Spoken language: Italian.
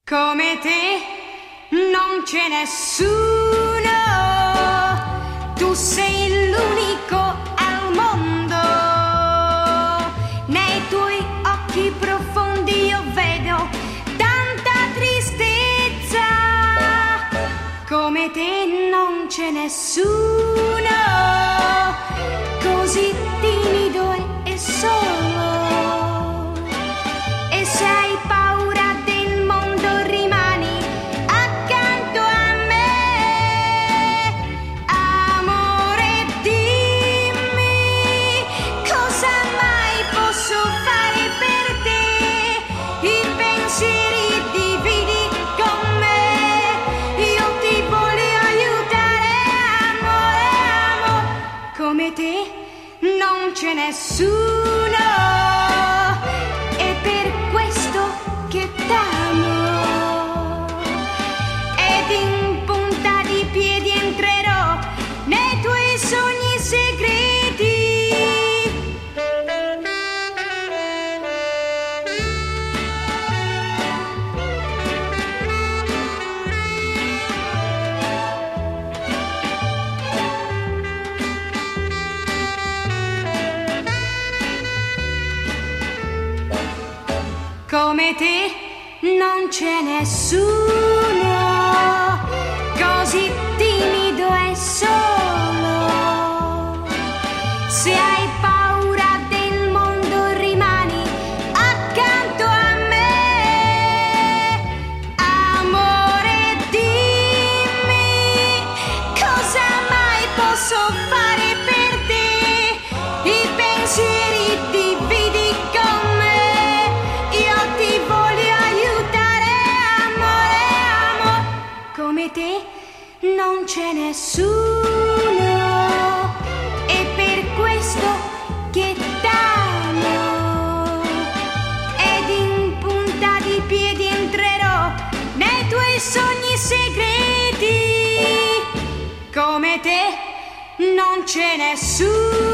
Come te non c'è nessuno, tu sei l'unico al mondo. Nei tuoi occhi profondi io vedo tanta tristezza. Come te non c'è nessuno, così timido e solo. E se hai paura del mondo rimani accanto a me. Amore, dimmi cosa mai posso fare per te. I pensieri dividi con me, io ti voglio aiutare. Amore, amore, come te non c'è nessuno, è per questo che t'amo. Ed in punta di piedi entrerò nei tuoi sogni segreti. Come te non c'è nessuno, così timido e solo. Se hai paura del mondo rimani accanto a me. Amore, dimmi cosa mai posso fare per te. I pensieri dividi con me, io ti voglio aiutare. Amore, amore, come te non c'è nessuno, è per questo che t'amo. Ed in punta di piedi entrerò nei tuoi sogni segreti. Come te non c'è nessuno.